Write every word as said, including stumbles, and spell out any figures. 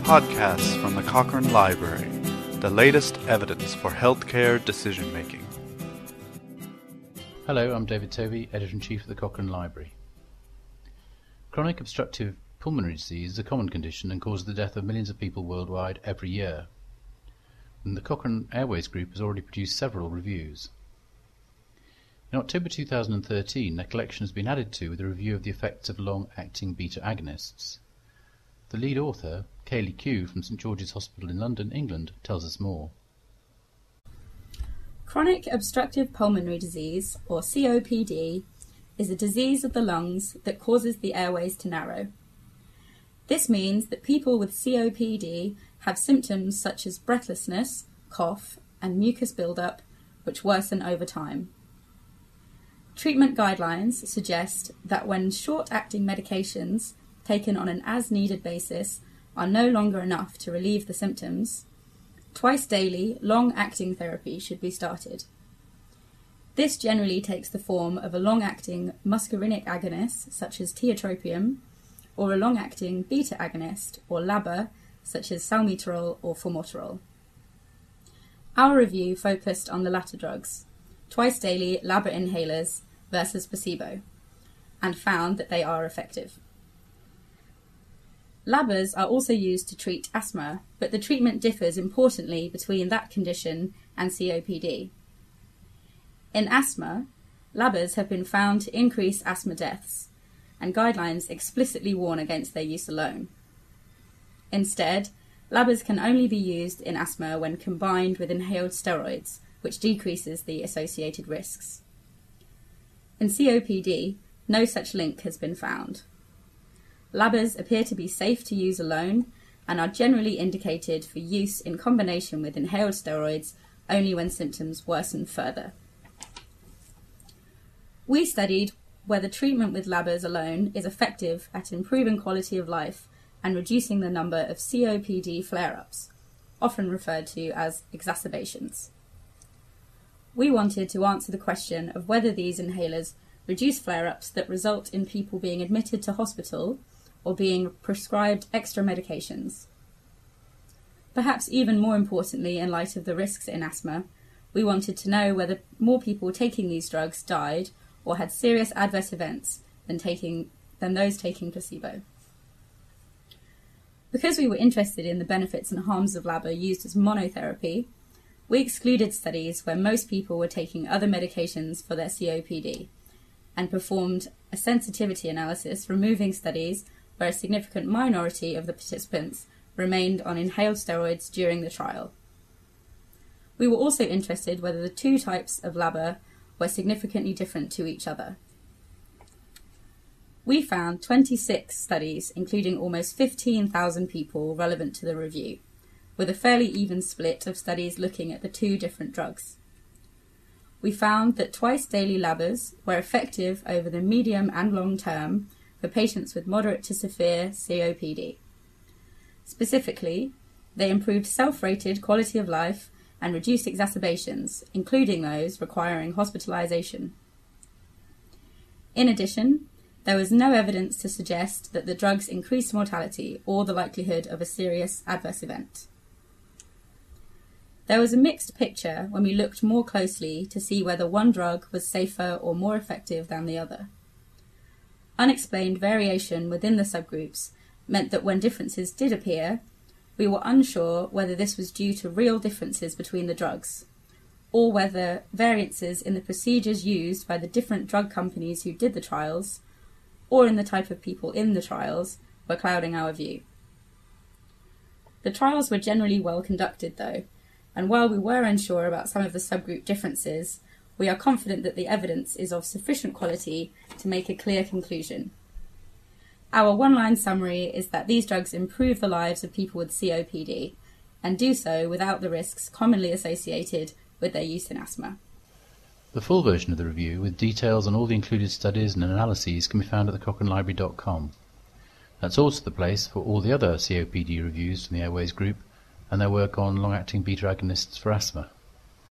Podcasts from the Cochrane Library, the latest evidence for healthcare decision-making. Hello, I'm David Tovey, Editor-in-Chief of the Cochrane Library. Chronic obstructive pulmonary disease is a common condition and causes the death of millions of people worldwide every year. And the Cochrane Airways Group has already produced several reviews. In October two thousand thirteen, a collection has been added to with a review of the effects of long-acting beta agonists. The lead author, Kaylee Q from St George's Hospital in London, England, tells us more. Chronic obstructive pulmonary disease, or C O P D, is a disease of the lungs that causes the airways to narrow. This means that people with C O P D have symptoms such as breathlessness, cough, and mucus buildup, which worsen over time. Treatment guidelines suggest that when short-acting medications taken on an as-needed basis are no longer enough to relieve the symptoms, twice-daily, long-acting therapy should be started. This generally takes the form of a long-acting muscarinic agonist, such as tiotropium, or a long-acting beta agonist, or LABA, such as salmeterol or formoterol. Our review focused on the latter drugs, twice-daily LABA inhalers versus placebo, and found that they are effective. LABAs are also used to treat asthma, but the treatment differs importantly between that condition and C O P D. In asthma, LABAs have been found to increase asthma deaths, and guidelines explicitly warn against their use alone. Instead, LABAs can only be used in asthma when combined with inhaled steroids, which decreases the associated risks. In C O P D, no such link has been found. LABAs appear to be safe to use alone and are generally indicated for use in combination with inhaled steroids only when symptoms worsen further. We studied whether treatment with LABAs alone is effective at improving quality of life and reducing the number of C O P D flare-ups, often referred to as exacerbations. We wanted to answer the question of whether these inhalers reduce flare-ups that result in people being admitted to hospital or being prescribed extra medications. Perhaps even more importantly, in light of the risks in asthma, we wanted to know whether more people taking these drugs died or had serious adverse events than, taking, than those taking placebo. Because we were interested in the benefits and harms of LABA used as monotherapy, we excluded studies where most people were taking other medications for their C O P D and performed a sensitivity analysis, removing studies where a significant minority of the participants remained on inhaled steroids during the trial. We were also interested whether the two types of LABA were significantly different to each other. We found twenty-six studies, including almost fifteen thousand people relevant to the review, with a fairly even split of studies looking at the two different drugs. We found that twice-daily LABAs were effective over the medium and long term for patients with moderate to severe C O P D. Specifically, they improved self-rated quality of life and reduced exacerbations, including those requiring hospitalization. In addition, there was no evidence to suggest that the drugs increased mortality or the likelihood of a serious adverse event. There was a mixed picture when we looked more closely to see whether one drug was safer or more effective than the other. Unexplained variation within the subgroups meant that when differences did appear, we were unsure whether this was due to real differences between the drugs, or whether variances in the procedures used by the different drug companies who did the trials, or in the type of people in the trials, were clouding our view. The trials were generally well conducted, though, and while we were unsure about some of the subgroup differences, we are confident that the evidence is of sufficient quality to make a clear conclusion. Our one-line summary is that these drugs improve the lives of people with C O P D, and do so without the risks commonly associated with their use in asthma. The full version of the review, with details on all the included studies and analyses, can be found at the cochrane library dot com. That's also the place for all the other C O P D reviews from the Airways Group and their work on long-acting beta agonists for asthma.